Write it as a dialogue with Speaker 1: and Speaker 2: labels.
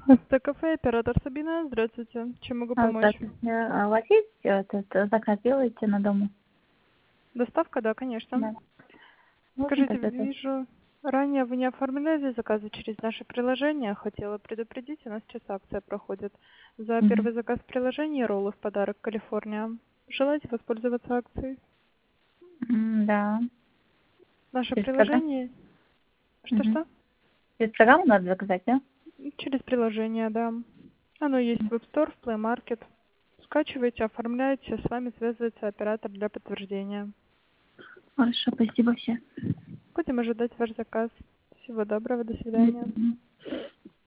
Speaker 1: Это кафе, оператор Сабина. Здравствуйте. Чем могу помочь?
Speaker 2: Здравствуйте. У вас есть заказ делаете на дому?
Speaker 1: Доставка, да, конечно.
Speaker 2: Да. Можно
Speaker 1: Скажите,
Speaker 2: тогда это?
Speaker 1: вижу, ранее вы не оформляли заказы через наше приложение. Хотела предупредить, у нас сейчас акция проходит. За
Speaker 2: Мгм.
Speaker 1: первый заказ в приложении роллы в подарок Калифорния. Желаете воспользоваться акцией?
Speaker 2: Да.
Speaker 1: Наше
Speaker 2: Через программу?
Speaker 1: приложение...
Speaker 2: Мгм.
Speaker 1: Что-что?
Speaker 2: Через программу надо заказать, да?
Speaker 1: Через приложение, да. Оно есть в App Store, в Play Market. Скачивайте, оформляйте, с вами связывается оператор для подтверждения.
Speaker 2: Хорошо, спасибо все.
Speaker 1: Будем ожидать ваш заказ. Всего доброго, до свидания.